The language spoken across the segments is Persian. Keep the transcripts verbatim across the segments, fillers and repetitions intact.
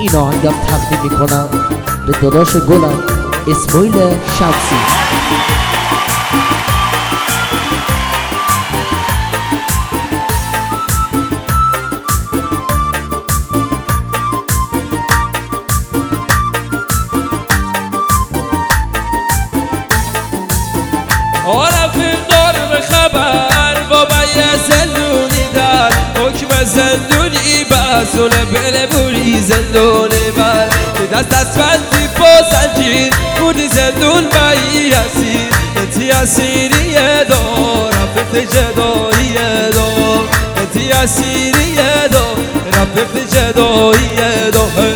این آهنگم تقدیم میکنم به داداش گلم اسماعیل شمسی. رفیق دار به خبر بابا یه زندونی در حکم زندونی بسول بله بوری زندونی بر دست دست بندی با زنجیر بودی زندون بایی اسیر انتی اسیری دار رفیق جدایی دار انتی اسیری دار رفیق جدایی دار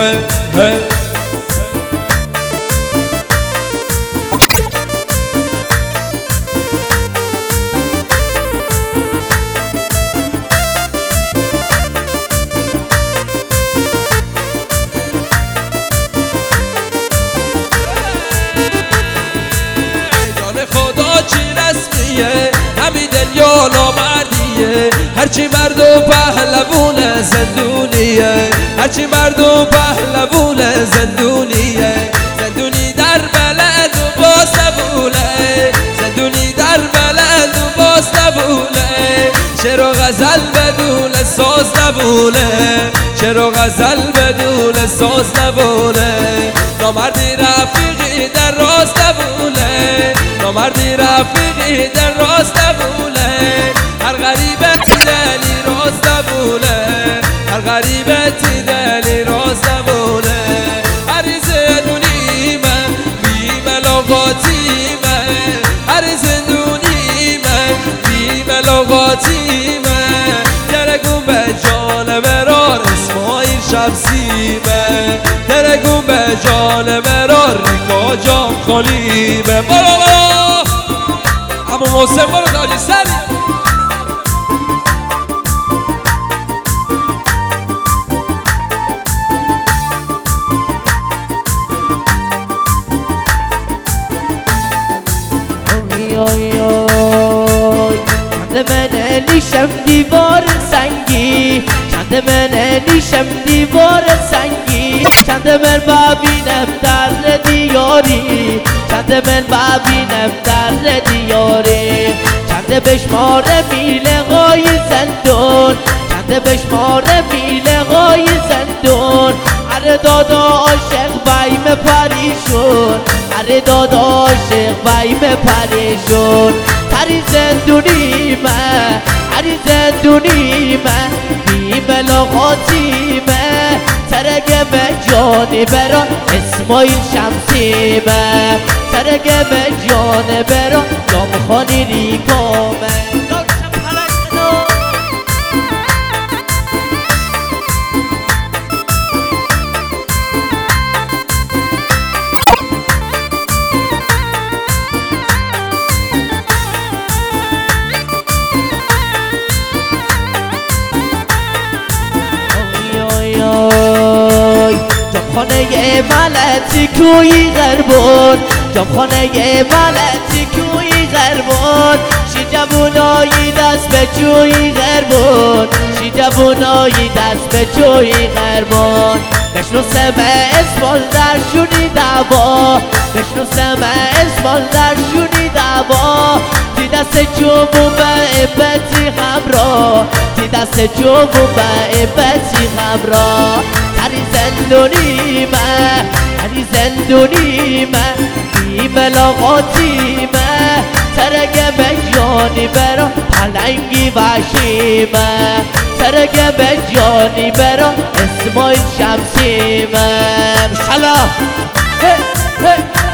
همین دنیا نامردیه هرچی مرد و پهلوون زندونیه هرچی مرد و پهلوون زندونیه زندونی در بلد و باز نبوله زندونی در بلد و باز نبوله چرا غزل بدون ساز نبوله چرا غزل بدون ساز نبوله نامردی رفیقی در راست نبوله نامردی رفیقی در راست نبوله هر غریبتی دلی راست نبوله هر غریبتی دلی راست نبوله هر زندونی من بی ملاقاتی من هر زندونی من بی ملاقاتی من درگون به جان برار اسماعیل شمسی من درگون به جان برار ریکا جان خالی من برا برا اما محسن برو داجی سری چند من نیشم دیوار سنگی چند من نیشم دیوار سنگی چند من ببینم در دیاری چند من ببینم در دیاری چند بشمار میله‌های زندون چند بشمار میله‌های زندون اره دادا عاشق بیم پریشون اره دادا عاشق بیم پریشون هری زندونی من هری زندونی من بی ملاقاتی من ترگه به جان برا اسماعیل شمسی من ترگه به جان برا جام خانی ریکا من جامخانه ملتی کوی غربون جامخانه ملتی کوی غربون شی جوونایی دست به جوی غربون شی جوونایی دست به جوی غربون نشناسم اسمال در شونی دعوا نشناسم اسمال در شونی دعوا تی دست جوون به ابتی همراه تی دست جوون به ابتی همراه هری زندونی من هری زندونی من بی ملاقاتی من ترگه به جانی برا پلنگی وحشی من ترگه به جانی برا اسماعیل شمسی من شلا